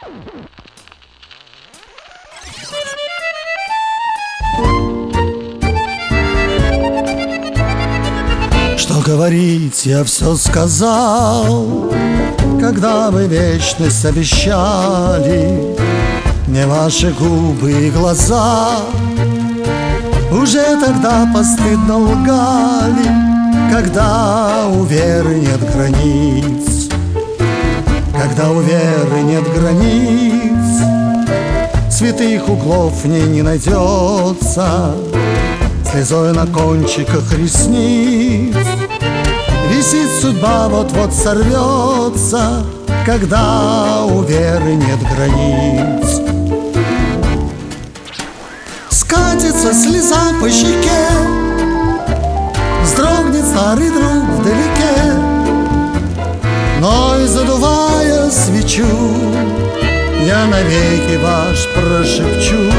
Что говорить, я все сказал, когда вы вечность обещали. Мне ваши губы и глаза уже тогда постыдно лгали, когда у веры нет границ. Когда у веры нет границ, святых углов в ней не найдется. Слезой на кончиках ресниц висит судьба, вот-вот сорвется, когда у веры нет границ. Скатится слеза по щеке, вздрогнет старый друг вдалеке, но и задувая свечу, я навеки ваш прошепчу.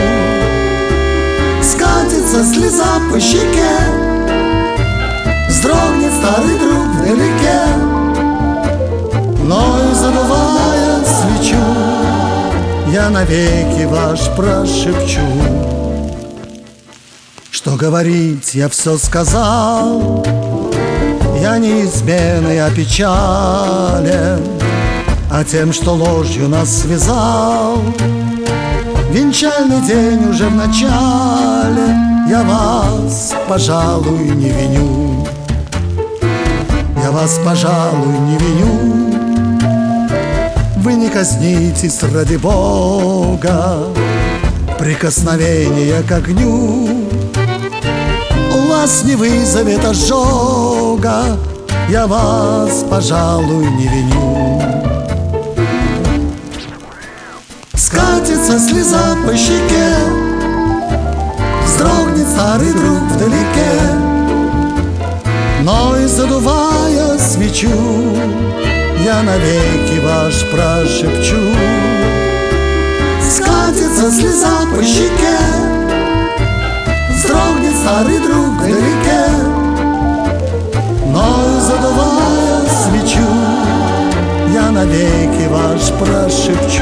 Скатится слеза по щеке, вздрогнет старый друг вдалеке, но и задувая свечу, я навеки ваш прошепчу. Что говорить, я все сказал, я не изменой опечален, а тем, что ложью нас связал. Венчальный день уже в начале, я вас, пожалуй, не виню. Я вас, пожалуй, не виню. Вы не казнитесь ради Бога, прикосновение к огню у вас не вызовет ожога. Я вас, пожалуй, не виню. Скатится слеза по щеке, вздрогнет старый друг вдалеке, но и задувая свечу, я навеки ваш прошепчу. Скатится слеза по щеке, вздрогнет старый друг вдалеке, но и задувая свечу, я навеки ваш прошепчу.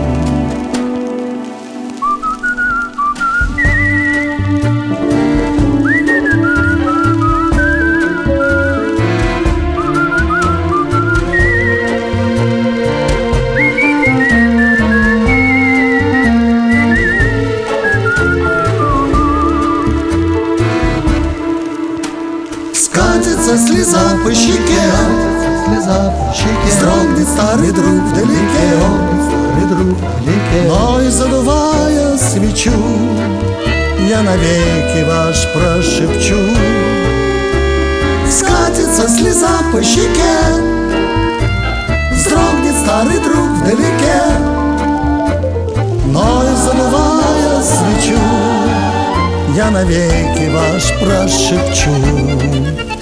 Скатится слеза по щеке, вздрогнет старый друг вдалеке, но и задувая свечу, я навеки ваш прошепчу. Скатится слеза по щеке, вздрогнет старый друг вдалеке, но и задувая свечу, я навеки ваш прошепчу.